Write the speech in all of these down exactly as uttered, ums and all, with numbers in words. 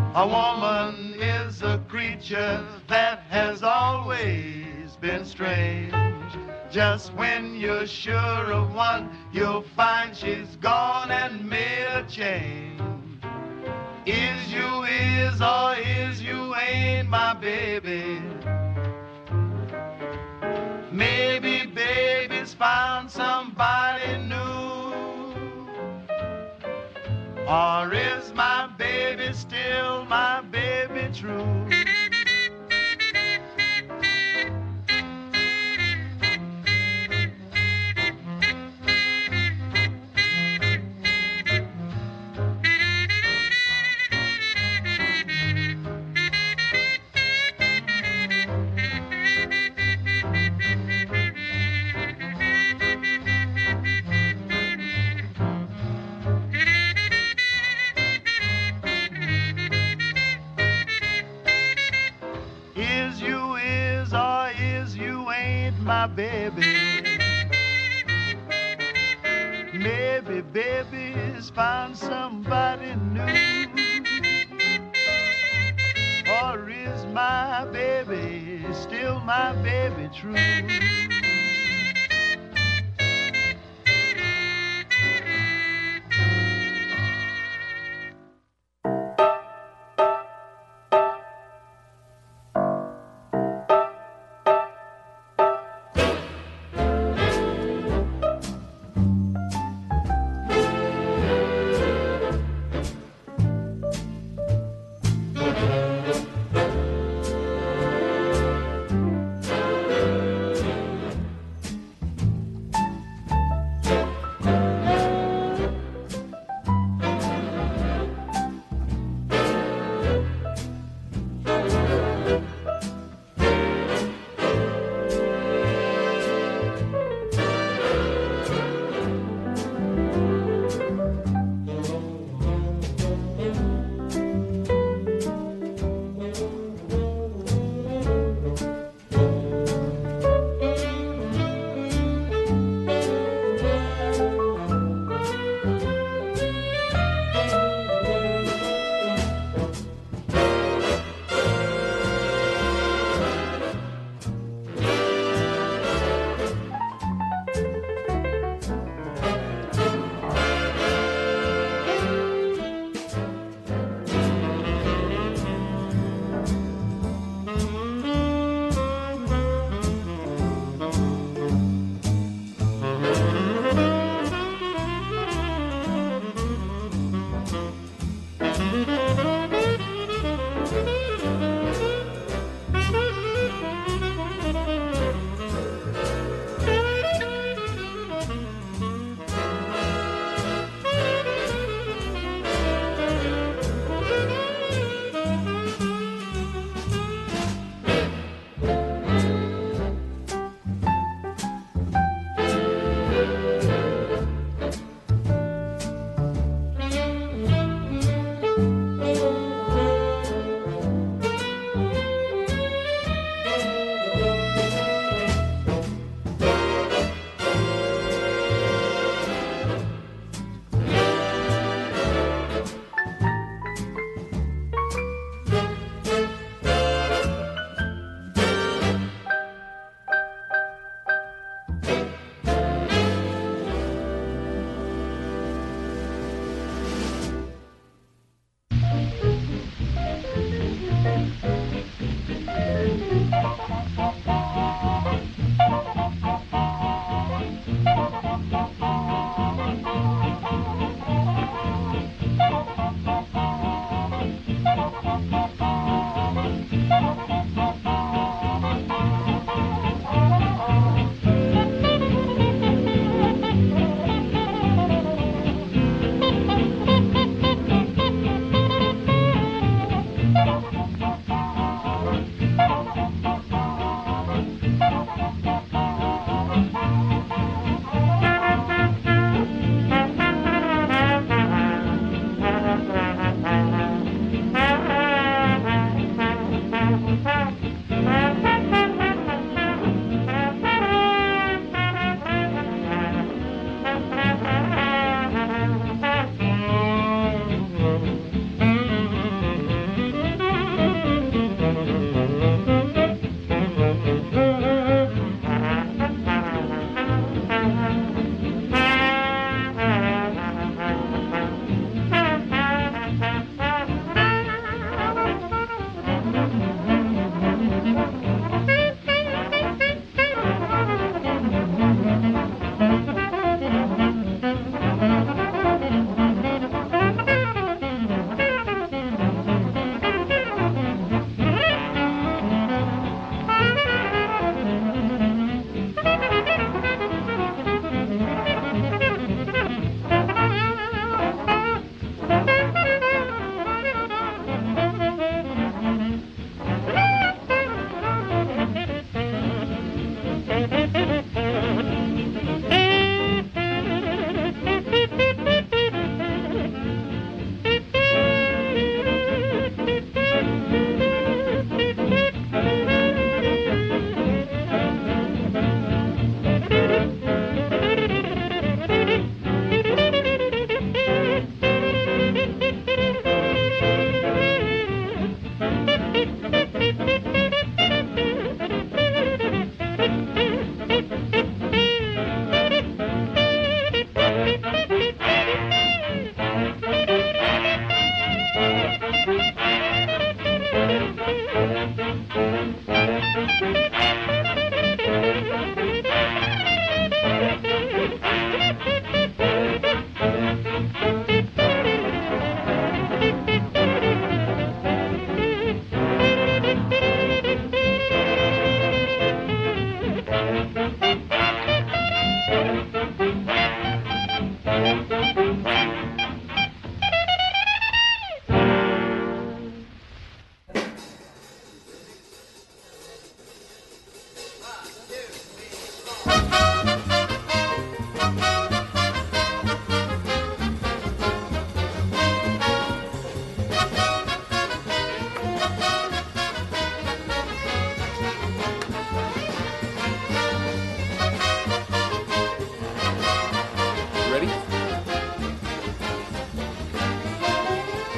A woman is a creature that has always been strange. Just when you're sure of one, you'll find she's gone and made a change. Is you is or is you ain't my baby? Maybe baby's found somebody new. Or is my baby still my baby true? Is you is or is you ain't my baby? Maybe baby's found somebody new. Or is my baby still my baby true?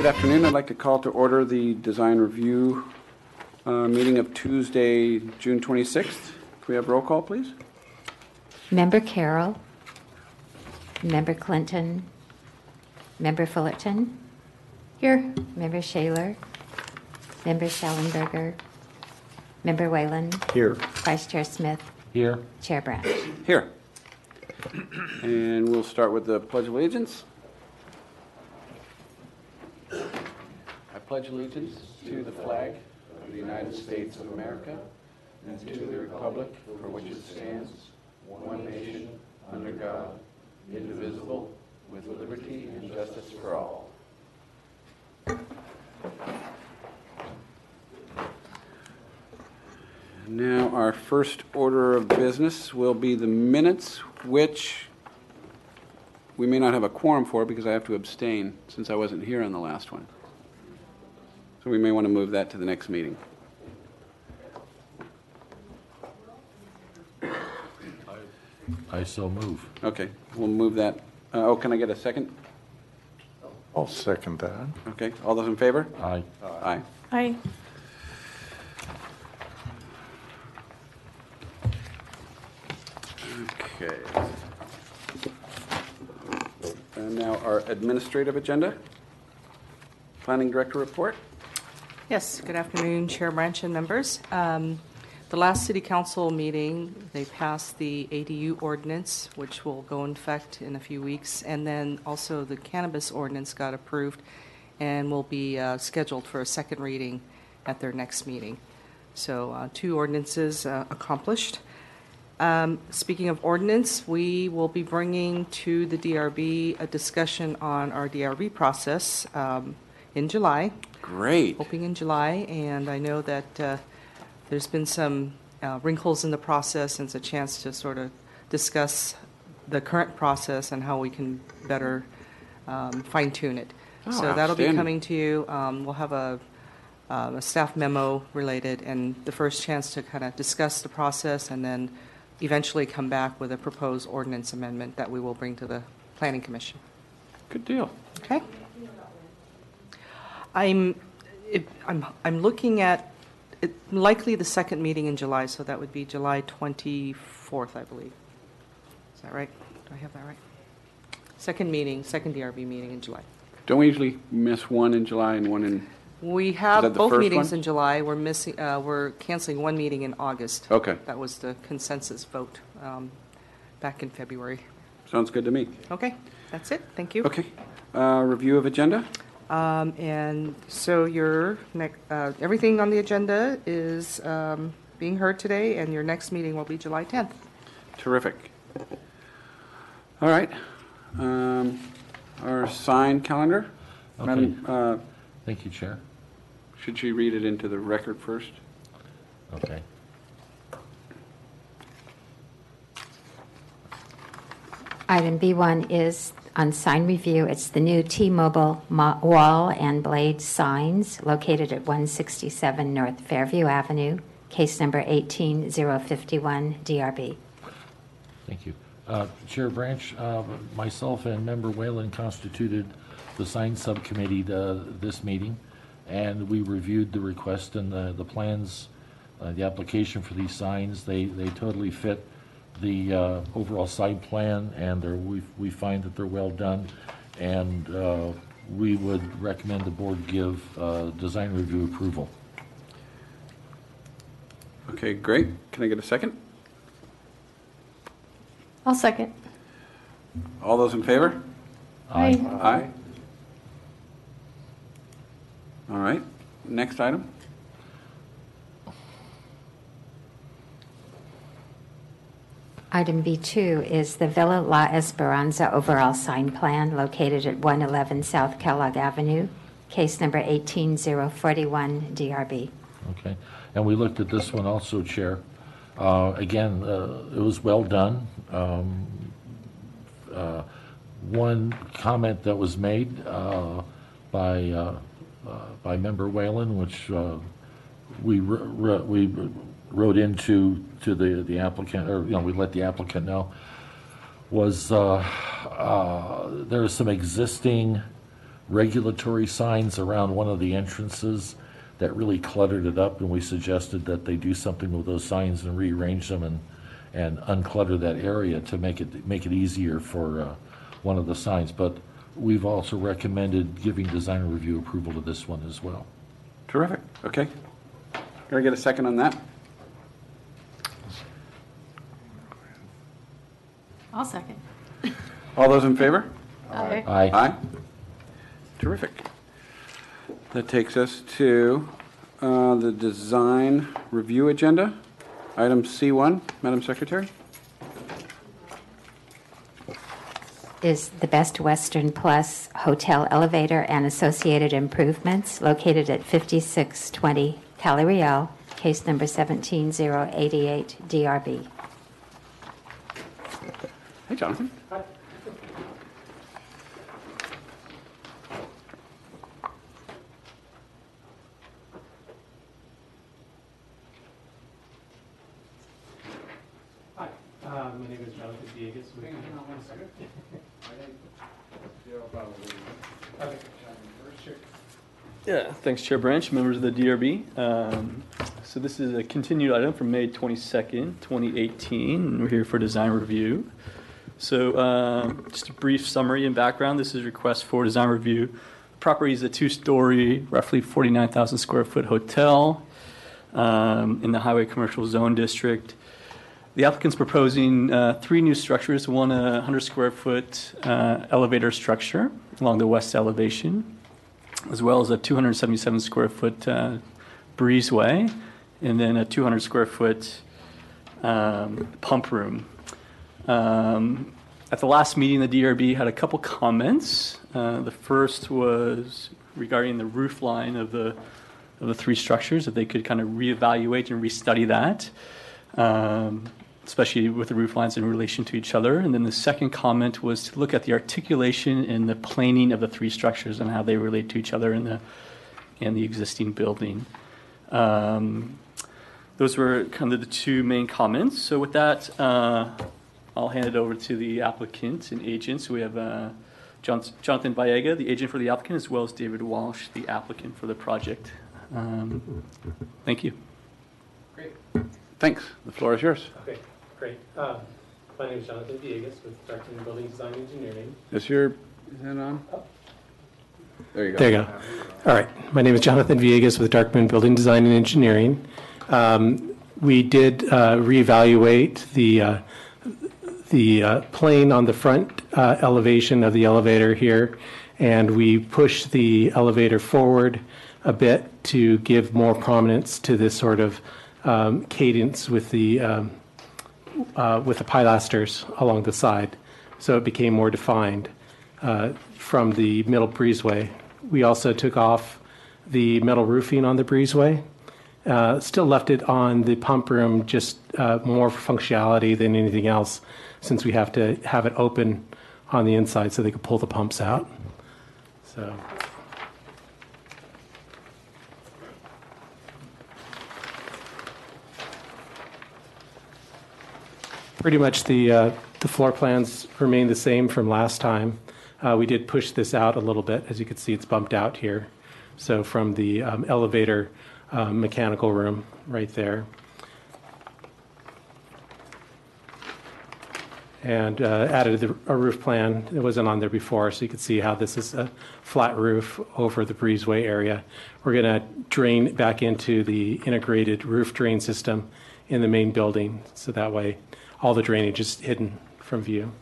Good afternoon. I'd like to call to order the design review uh, meeting of Tuesday, June twenty-sixth. Can we have roll call, please? Member Carroll, Member Clinton, Member Fullerton. Here. Member Shaler, Member Schellenberger, Member Whalen. Here. Vice Chair Smith. Here. Chair Branch. Here. And we'll start with the Pledge of Allegiance. I pledge allegiance to the flag of the United States of America and to the republic for which it stands, one nation, under God, indivisible, with liberty and justice for all. Now, our first order of business will be the minutes, which we may not have a quorum for because I have to abstain since I wasn't here on the last one. So we may want to move that to the next meeting. I so move. Okay, we'll move that. Uh, oh, can I get a second? I'll second that. Okay, all those in favor? Aye. Aye. Aye. Okay. And now our administrative agenda. Planning Director report. Yes, good afternoon, Chair Branch and members. Um, The last City Council meeting, they passed the A D U ordinance, which will go in effect in a few weeks, and then also the cannabis ordinance got approved and will be uh, scheduled for a second reading at their next meeting. So uh, two ordinances uh, accomplished. Um, Speaking of ordinance, we will be bringing to the D R B a discussion on our D R B process um, in July. Great. Hoping in July, and I know that uh, there's been some uh, wrinkles in the process, and it's a chance to sort of discuss the current process and how we can better um, fine-tune it. Oh, so that'll be outstanding. coming to you. Um, we'll have a, uh, a staff memo related, and the first chance to kind of discuss the process, and then eventually come back with a proposed ordinance amendment that we will bring to the Planning Commission. Good deal. Okay. I'm, it, I'm, I'm looking at it, likely the second meeting in July, so that would be July twenty-fourth, I believe. Is that right? Do I have that right? Second meeting, second D R B meeting in July. Don't we usually miss one in July and one in... We that have the both first meetings one? in July. We're missing. Uh, we're canceling one meeting in August. Okay. That was the consensus vote um, back in February. Sounds good to me. Okay, that's it. Thank you. Okay. Uh, review of agenda? Um, and so your next, uh, everything on the agenda is um, being heard today, and your next meeting will be July tenth. Terrific. All right. Um, our sign calendar. Okay. Madam, uh, Thank you, Chair. should she read it into the record first? Okay. Item B one is on sign review. It's the new T-Mobile mo- wall and blade signs located at one sixty-seven North Fairview Avenue, case number eighteen oh fifty-one, D R B. Thank you. Uh, Chair Branch, uh, myself and Member Whalen constituted the sign subcommittee to this meeting, and we reviewed the request and the, the plans, uh, the application for these signs. They, they totally fit the uh, overall site plan, and they're, we, we find that they're well done, and uh, we would recommend the board give uh, design review approval. Okay, great. Can I get a second? I'll second. All those in favor? Aye. Aye. All right. Next item. Item B two is the Villa La Esperanza overall sign plan located at one eleven South Kellogg Avenue, case number eighteen oh forty-one, D R B. Okay, and we looked at this one also, Chair. Uh, Again, uh, it was well done. Um, uh, One comment that was made uh, by uh, uh, by Member Whalen, which uh, we wr- wr- we wrote into to the the applicant, or you know, we let the applicant know, was uh, uh, there is some existing regulatory signs around one of the entrances that really cluttered it up, and we suggested that they do something with those signs and rearrange them and, and unclutter that area to make it, make it easier for uh, one of the signs. But we've also recommended giving design review approval to this one as well. Terrific. Okay. Can I get a second on that? I'll second. All those in favor? Aye. Aye. Aye. Terrific. That takes us to uh, the design review agenda. Item C one, Madam Secretary. Is the Best Western Plus Hotel Elevator and associated improvements located at fifty-six twenty Calariel, case number seventeen zero eighty-eight D R B. Hey, Jonathan. Hi, uh, my name is Jonathan Villegas. with- Okay. Sure. Yeah, thanks, Chair Branch, members of the D R B. Um, So this is a continued item from May twenty-second, twenty eighteen, and we're here for design review. So um, just a brief summary and background. This is a request for design review. The property is a two-story, roughly forty-nine thousand square foot hotel um, in the Highway Commercial Zone District. The applicant's proposing uh, three new structures, one a one hundred square foot uh, elevator structure along the west elevation, as well as a two hundred seventy-seven square foot uh, breezeway, and then a two hundred square foot um, pump room. Um, at the last meeting, the D R B had a couple comments. Uh, the first was regarding the roof line of the of the three structures, that they could kind of reevaluate and restudy that, um, especially with the roof lines in relation to each other. And then the second comment was to look at the articulation and the planing of the three structures and how they relate to each other in the in the existing building. Um, those were kind of the two main comments. So with that, uh, I'll hand it over to the applicant and agent. So we have uh, John, Jonathan Vallega, the agent for the applicant, as well as David Walsh, the applicant for the project. Um, thank you. Great. Thanks. The floor is yours. Okay, great. Uh, my name is Jonathan Villegas with Darkman Building Design Engineering. Is your, is that on? There you go. There you go. All right. My name is Jonathan Villegas with Darkman Building Design and Engineering. Um, we did uh, reevaluate the uh, the uh, plane on the front uh, elevation of the elevator here, and we pushed the elevator forward a bit to give more prominence to this sort of um, cadence with the um, uh, with the pilasters along the side, so it became more defined uh, from the middle breezeway. We also took off the metal roofing on the breezeway, uh, still left it on the pump room, just uh, more functionality than anything else, since we have to have it open on the inside so they could pull the pumps out. So. Pretty much the, uh, the floor plans remain the same from last time. Uh, we did push this out a little bit. As you can see, it's bumped out here. So from the um, elevator um, mechanical room right there. And uh, added the, a roof plan. It wasn't on there before, so you can see how this is a flat roof over the breezeway area. We're going to drain back into the integrated roof drain system in the main building, so that way all the drainage is hidden from view.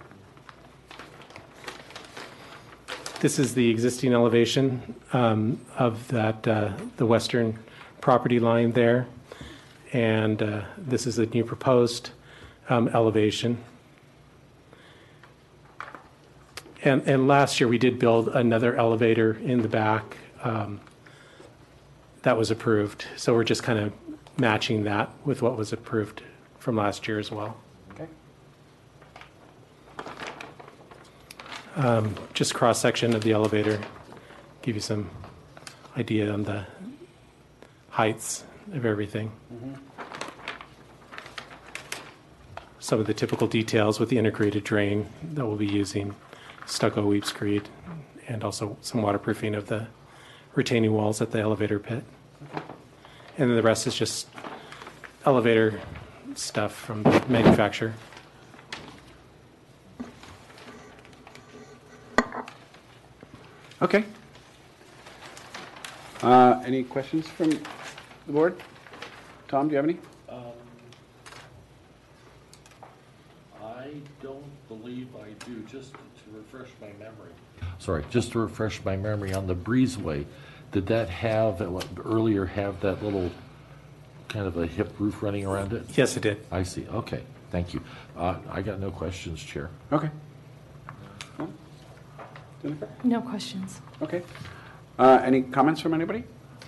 This is the existing elevation um, of that uh, the western property line there, and uh, this is the new proposed um, elevation. And, and last year we did build another elevator in the back um, that was approved. So we're just kind of matching that with what was approved from last year as well. Okay. Um, just cross section of the elevator, give you some idea on the heights of everything. Mm-hmm. Some of the typical details with the integrated drain that we'll be using. Stucco weep screed and also some waterproofing of the retaining walls at the elevator pit. And then the rest is just elevator stuff from the manufacturer. Okay. Uh, Any questions from the board? Tom, do you have any? I don't believe I do, just to refresh my memory. Sorry, just to refresh my memory, on the breezeway, did that have, earlier have that little kind of a hip roof running around it? Yes, it did. I see, okay, thank you. Uh, I got no questions, Chair. Okay. No? Jennifer? No questions. Okay. Uh, Any comments from anybody?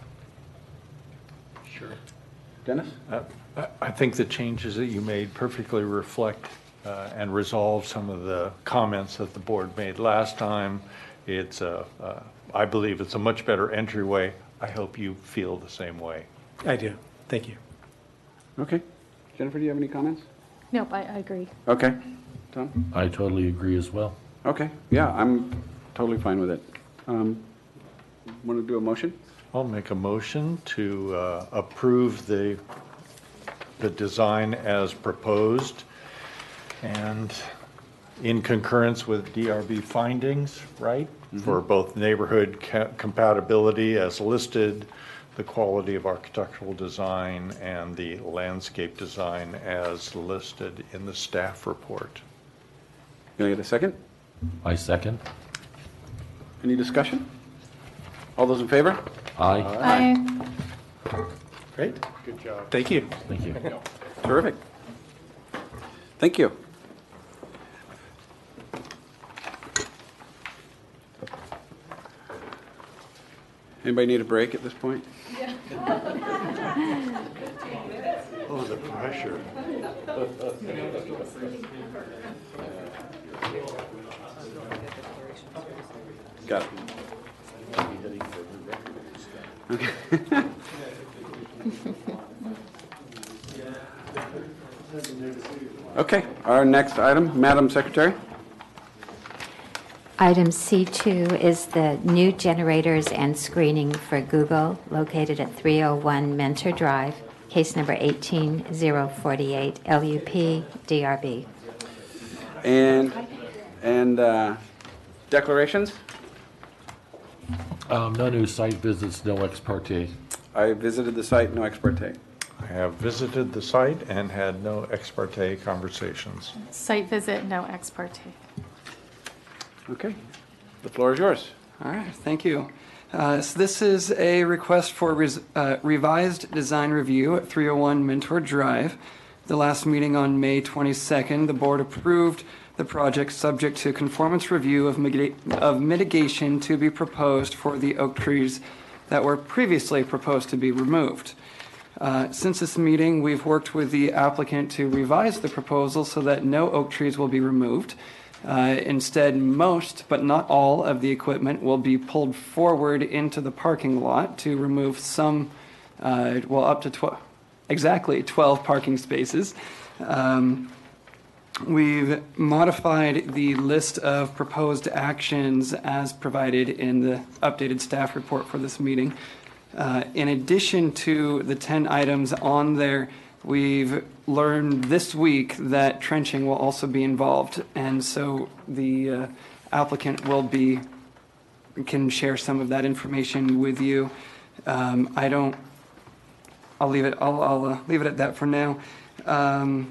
Sure. Dennis? Uh, I- I think the changes that you made perfectly reflect uh, and resolve some of the comments that the board made last time. It's, a- uh, I believe it's a much better entryway. I hope you feel the same way. I do. Thank you. Okay. Jennifer, do you have any comments? Nope, I, I agree. Okay. Tom? I totally agree as well. Okay. Yeah, I'm totally fine with it. Um, Want to do a motion? I'll make a motion to uh, approve the, the design as proposed and in concurrence with D R B findings, right? For both neighborhood ca- compatibility as listed, the quality of architectural design, and the landscape design as listed in the staff report. Can I get a second? I second. Any discussion? All those in favor? Aye. I, Great. Good job. Thank you. Thank you. Terrific. Thank you. Anybody need a break at this point? Oh, the pressure. Got it. Okay. Okay, our next item, Madam Secretary. Item C two is the new generators and screening for Google located at three oh one Mentor Drive, case number eighteen oh forty-eight, L U P D R B. And, and uh, declarations? Um, no new site visits, no ex parte. I visited the site, no ex parte. I have visited the site and had no ex parte conversations. site visit, no ex parte. Okay, the floor is yours. All right, thank you. Uh, So this is a request for res- uh, revised design review at three oh one Mentor Drive. The last meeting on May twenty-second, the board approved the project subject to conformance review of mitiga- of mitigation to be proposed for the oak trees that were previously proposed to be removed. Uh, Since this meeting, we've worked with the applicant to revise the proposal so that no oak trees will be removed. Uh, Instead, most, but not all, of the equipment will be pulled forward into the parking lot to remove some, uh, well, up to twelve, exactly twelve parking spaces. Um, We've modified the list of proposed actions as provided in the updated staff report for this meeting. Uh, In addition to the ten items on there, we've learned this week that trenching will also be involved. And so the uh, applicant will be, can share some of that information with you. Um, I don't, I'll leave it, I'll, I'll uh, leave it at that for now. Um,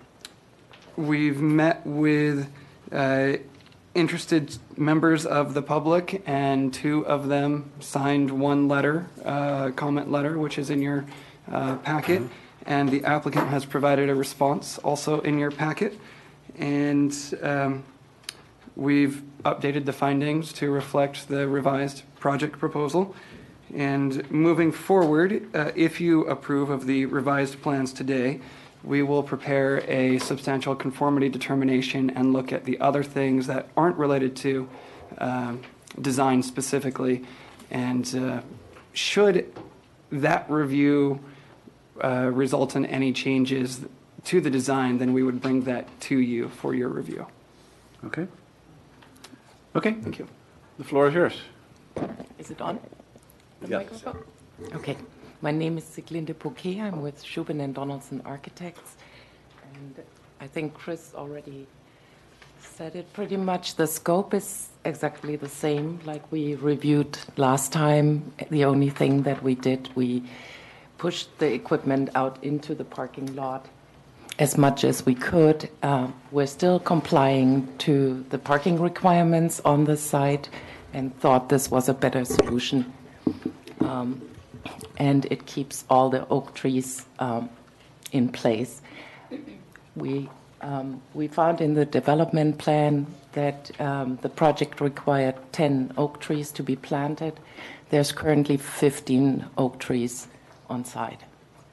We've met with uh, interested members of the public, and two of them signed one letter, uh, comment letter, which is in your uh, packet, and the applicant has provided a response also in your packet. And um, we've updated the findings to reflect the revised project proposal. And moving forward, uh, if you approve of the revised plans today, we will prepare a substantial conformity determination and look at the other things that aren't related to um, design specifically. And uh, should that review uh, result in any changes to the design, then we would bring that to you for your review. Okay, Okay, thank you. The floor is yours. Is it on? The Yes. microphone? Okay. My name is Siglinde Bouquet. I'm with Shubin and Donaldson Architects. And I think Chris already said it pretty much. The scope is exactly the same like we reviewed last time. The only thing that we did, we pushed the equipment out into the parking lot as much as we could. Uh, we're still complying to the parking requirements on the site and thought this was a better solution. Um, and it keeps all the oak trees um, in place. We um, we found in the development plan that um, the project required ten oak trees to be planted. There's currently fifteen oak trees on site.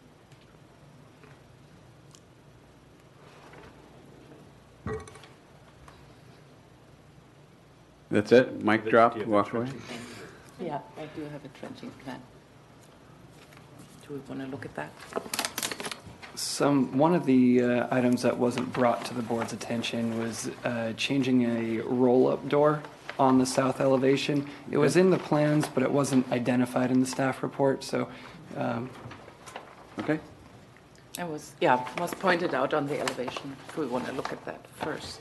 That's it? Mic drop, walk away? Yeah, I do have a trenching plan. Do we want to look at that? Some, one of the uh, items that wasn't brought to the board's attention was uh, changing a roll-up door on the south elevation. It was in the plans, but it wasn't identified in the staff report, so. um, Okay. It was, yeah, was pointed out on the elevation. If we want to look at that first.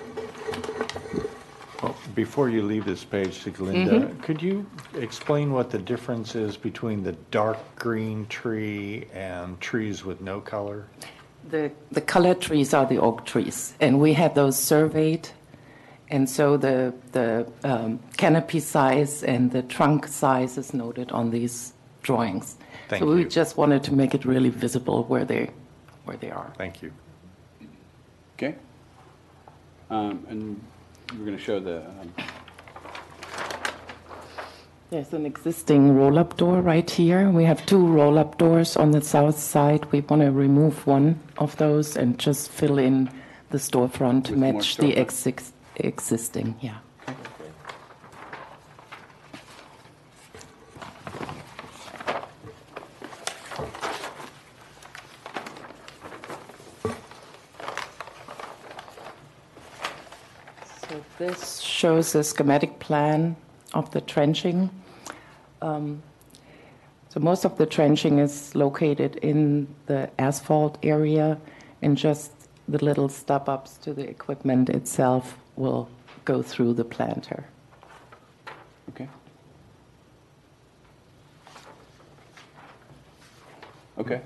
Well, before you leave this page, Siglinde, could you explain what the difference is between the dark green tree and trees with no color? The, the colored trees are the oak trees, and we have those surveyed. And so the, the um, canopy size and the trunk size is noted on these drawings. Thank so we you. just wanted to make it really visible where they, where they are. Thank you. Okay. Um, and we're going to show the, um, There's an existing roll-up door right here. We have two roll-up doors on the south side. We want to remove one of those and just fill in the storefront to With more match the storefront. exi- existing, yeah. So this shows a schematic plan of the trenching. Um, so most of the trenching is located in the asphalt area, and just the little stub-ups to the equipment itself will go through the planter. okay. Okay.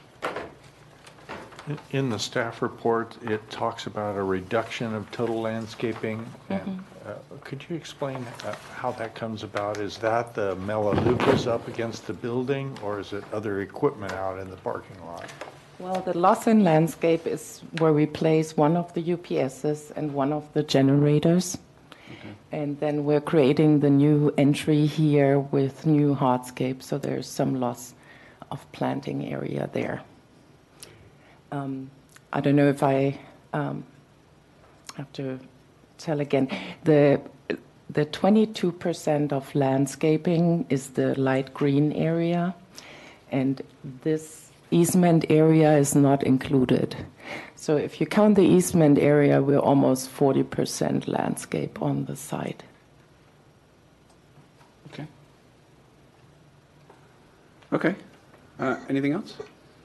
In the staff report, it talks about a reduction of total landscaping. And, uh, could you explain uh, how that comes about? Is that the Melaleucas up against the building, or is it other equipment out in the parking lot? Well, the loss in landscape is where we place one of the U P Ss and one of the generators. And then we're creating the new entry here with new hardscape, so there's some loss of planting area there. Um, I don't know if I um, have to tell again. The the twenty-two percent of landscaping is the light green area, and this easement area is not included. So if you count the easement area, we're almost forty percent landscape on the site. Okay. Okay. Uh, anything else?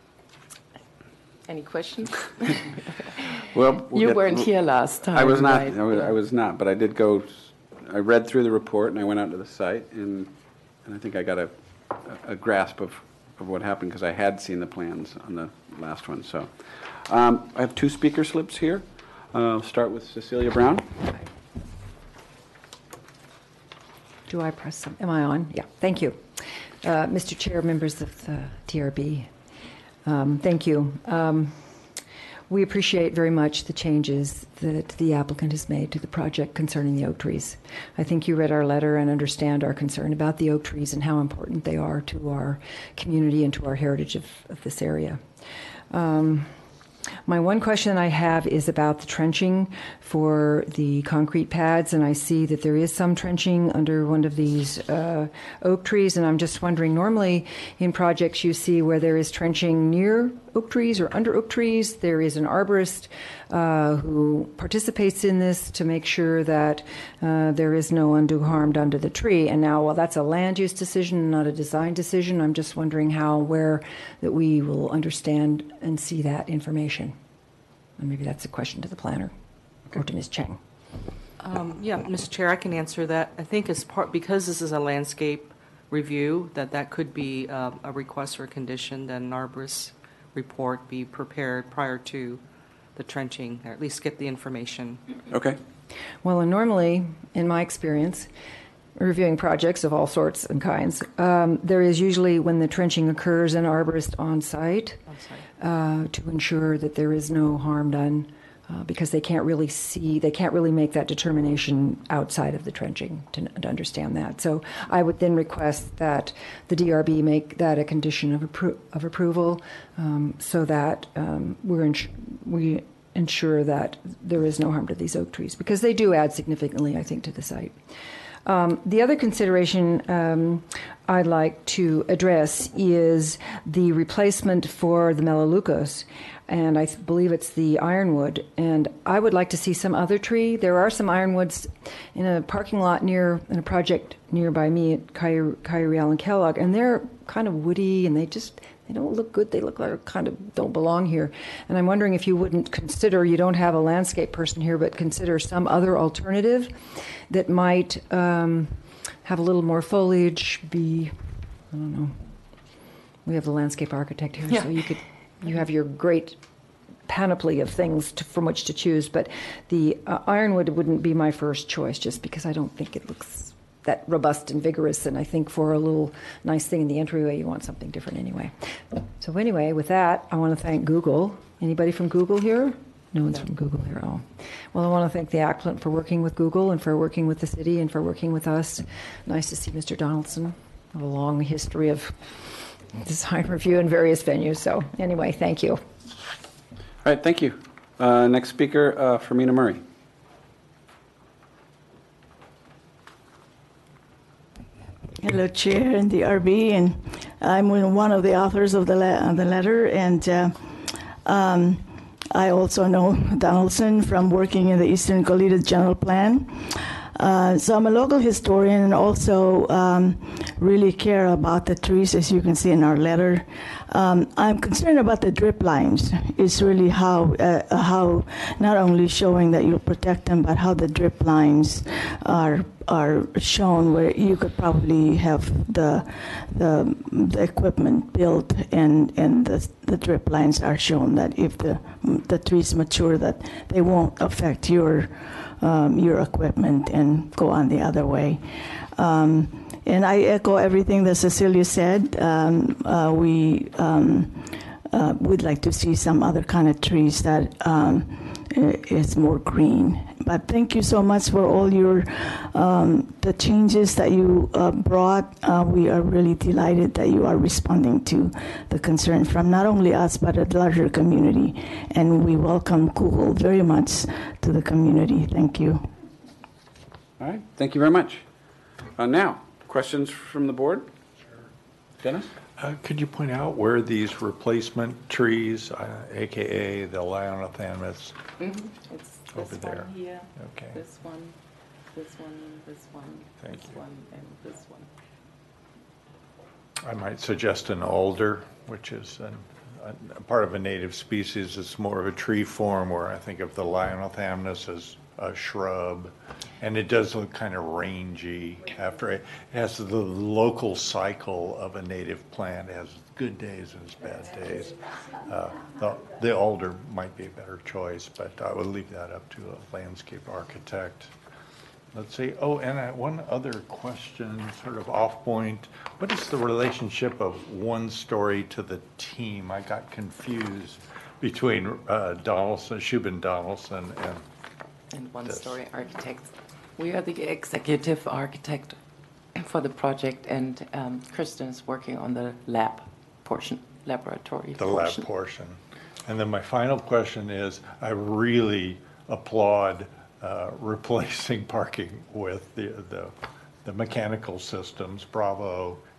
Any questions? Well, we'll You get- weren't here last time. I was not, right? I was, I was not, but I did go, I read through the report and I went out to the site and, and I think I got a, a grasp of, of what happened because I had seen the plans on the last one, so. Um, I have two speaker slips here. Uh, I'll start with Cecilia Brown. Do I press some? Am I on? Yeah. Thank you. Uh, Mister Chair, members of the D R B, um, thank you. Um, we appreciate very much the changes that the applicant has made to the project concerning the oak trees. I think you read our letter and understand our concern about the oak trees and how important they are to our community and to our heritage of, of this area. Um, My one question I have is about the trenching for the concrete pads, and I see that there is some trenching under one of these uh, oak trees, and I'm just wondering, normally in projects you see where there is trenching near oak trees or under oak trees. There is an arborist uh, who participates in this to make sure that uh, there is no undue harm done to the tree. And now, while that's a land use decision, not a design decision, I'm just wondering how, where that we will understand and see that information. And maybe that's a question to the planner or to Miz Cheng. Um, yeah, Mister Chair, I can answer that. I think as part, because this is a landscape review, that that could be uh, a request for a condition that an arborist report be prepared prior to the trenching, or at least get the information. Okay. Well, and normally, in my experience, reviewing projects of all sorts and kinds, um, there is usually, when the trenching occurs, an arborist on site, On site. uh, to ensure that there is no harm done, uh, because they can't really see, they can't really make that determination outside of the trenching to, to understand that. So I would then request that the D R B make that a condition of, appro- of approval, um, so that um, we're ins- we ensure that there is no harm to these oak trees, because they do add significantly, I think, to the site. Um, the other consideration um, I'd like to address is the replacement for the Melaleucas, and I th- believe it's the ironwood. And I would like to see some other tree. There are some ironwoods in a parking lot near, in a project nearby me at Kyrie and Kellogg, and they're kind of woody, and they just, they don't look good. They look like kind of don't belong here. And I'm wondering if you wouldn't consider, you don't have a landscape person here, but consider some other alternative that might um, have a little more foliage, be, I don't know. We have the landscape architect here, Yeah. so you could, you have your great panoply of things to, from which to choose. But the uh, ironwood wouldn't be my first choice, just because I don't think it looks that robust and vigorous, and I think for a little nice thing in the entryway, you want something different anyway. So anyway, with that, I want to thank Google. Anybody from Google here? No one's from Google here. Oh, well, I want to thank the applicant for working with Google and for working with the city and for working with us. Nice to see Mister Donaldson. I have a long history of design review in various venues. So anyway, thank you. All right, thank you. Uh, next speaker, uh, Fermina Murray. Hello, Chair and the R B, and I'm one of the authors of the, le- the letter, and uh, um, I also know Donaldson from working in the Eastern Goleta General Plan. Uh, so I'm a local historian and also um, really care about the trees, as you can see in our letter. Um, I'm concerned about the drip lines. It's really how, uh, how not only showing that you'll protect them, but how the drip lines are are shown, where you could probably have the the, the equipment built, and and the the drip lines are shown, that if the the trees mature, that they won't affect your um, your equipment and go on the other way. Um, and I echo everything that Cecilia said. Um, uh, we um, uh, would like to see some other kind of trees that um, is more green. But thank you so much for all your um, the changes that you uh, brought. Uh, we are really delighted that you are responding to the concern from not only us but a larger community, and we welcome Google very much to the community. Thank you. All right, thank you very much. Uh, now, questions from the board? Sure. Dennis? Uh, could you point out where these replacement trees, uh, A K A the Lionothamnus, Mm-hmm. It's over this there? one here, Okay. this one, this one, this one, Thank this you. one, and this one. I might suggest an alder, which is an, a, a part of a native species. It's more of a tree form, where I think of the Lionothamnus as a shrub, and it does look kind of rangy. After it, it has the local cycle of a native plant. It has good days and its bad days. Uh, the, the alder might be a better choice, but I would leave that up to a landscape architect. Let's see. Oh, and I, one other question, sort of off point. What is the relationship of One Story to the team? I got confused between uh, Donaldson, Shubin Donaldson, and And One this. Story Architects. We are the executive architect for the project, and um, Kristen is working on the lab portion, laboratory the portion. lab portion. And then my final question is, I really applaud uh, replacing parking with the, the the mechanical systems, Bravo,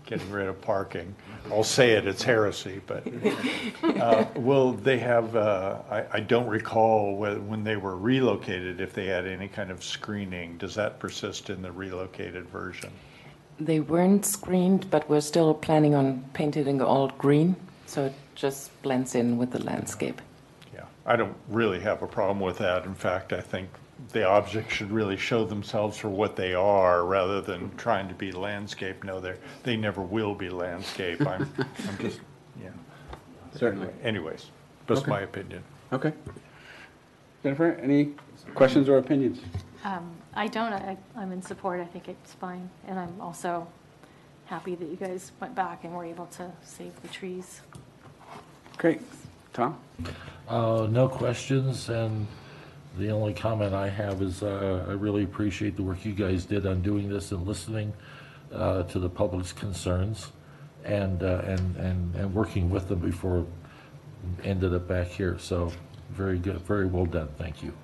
getting rid of parking. I'll say it, it's heresy, but uh, will they have, uh, I, I don't recall whe- when they were relocated, if they had any kind of screening. Does that persist in the relocated version? They weren't screened, but we're still planning on painting it all green, so it just blends in with the landscape. Yeah, I don't really have a problem with that. In fact, I think the objects should really show themselves for what they are rather than trying to be landscape. No, they they never will be landscape. I'm, I'm just, yeah. Certainly. Anyways, that's Okay. my opinion. Okay. Jennifer, any questions or opinions? Um, I don't, I, I'm in support, I think it's fine, and I'm also happy that you guys went back and were able to save the trees. Great. Tom? Uh, no questions, and the only comment I have is uh, I really appreciate the work you guys did on doing this and listening uh, to the public's concerns and, uh, and, and, and working with them before ended up back here. So very good, very well done. Thank you.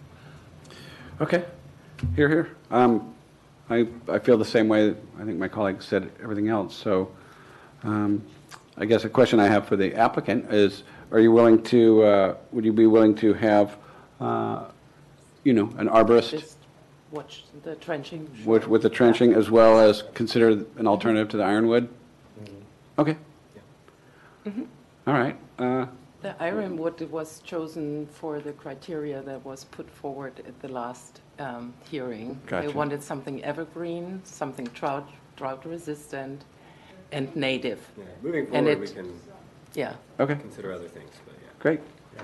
Okay. Here, here. Um, I, I feel the same way. I think my colleague said everything else. So um, I guess a question I have for the applicant is, are you willing to, uh, would you be willing to have, uh, you know, an arborist Just watch the trenching. with, with the trenching as well as consider an alternative to the ironwood? Okay. Mhm. All right. Uh, The ironwood was chosen for the criteria that was put forward at the last um, hearing. Gotcha. They wanted something evergreen, something drought, drought resistant, and native. Yeah, moving And forward, we it- can Yeah. Okay. consider other things, but yeah. Great.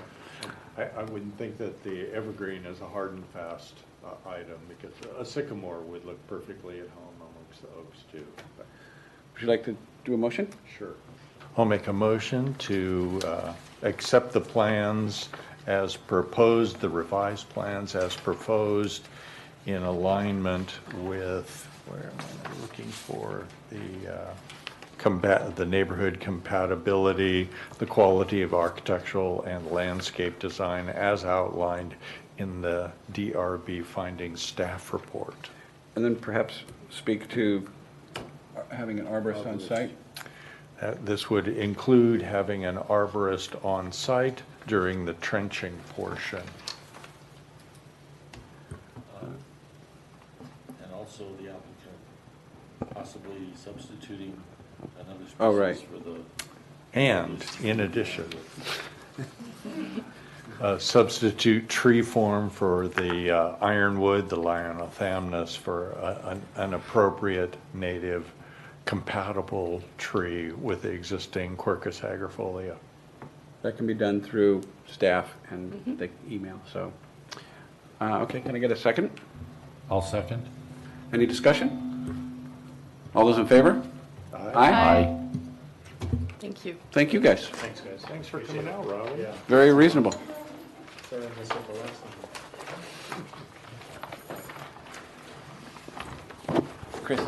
I, I wouldn't think that the evergreen is a hard and fast uh, item because a sycamore would look perfectly at home amongst the oaks too. But Would you like to do a motion? Sure. I'll make a motion to uh, accept the plans as proposed, the revised plans as proposed in alignment with, where am I looking for, the uh, combat, the neighborhood compatibility, the quality of architectural and landscape design as outlined in the D R B findings staff report. And then perhaps speak to having an arborist on site? Uh, This would include having an arborist on site during the trenching portion. Uh, And also the applicant possibly substituting another Oh, right. species for the. And in addition, uh, substitute tree form for the uh, ironwood, the Lionothamnus, for a- an an appropriate native compatible tree with the existing Quercus agrifolia. That can be done through staff and the email, so. Uh, Okay, can I get a second? I'll second. Any discussion? All those in favor? Aye. Thank you. Thank you, guys. Thanks, guys. Thanks for coming out, Raleigh. Very reasonable. Sorry, I missed it the last time. Chris?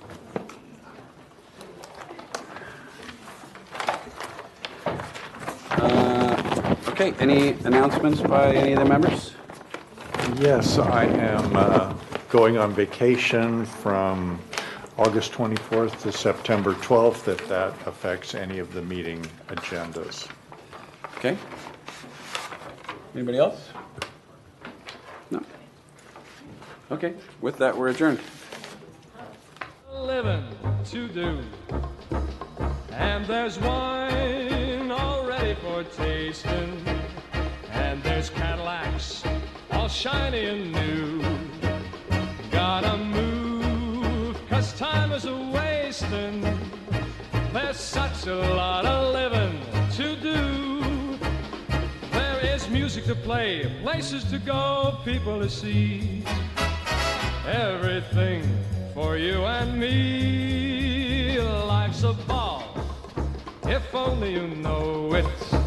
Uh, Okay, any announcements by any of the members? Yes, I am uh, going on vacation from August twenty-fourth to September twelfth, if that affects any of the meeting agendas. Okay. Anybody else? No? Okay, with that, we're adjourned. Living to do, and there's wine all ready for tasting, and there's Cadillacs all shiny and new. Gotta move, cause time is a wasting. There's such a lot of living to do. There is music to play, places to go, people to see. Everything for you and me. Life's a ball, if only you know it.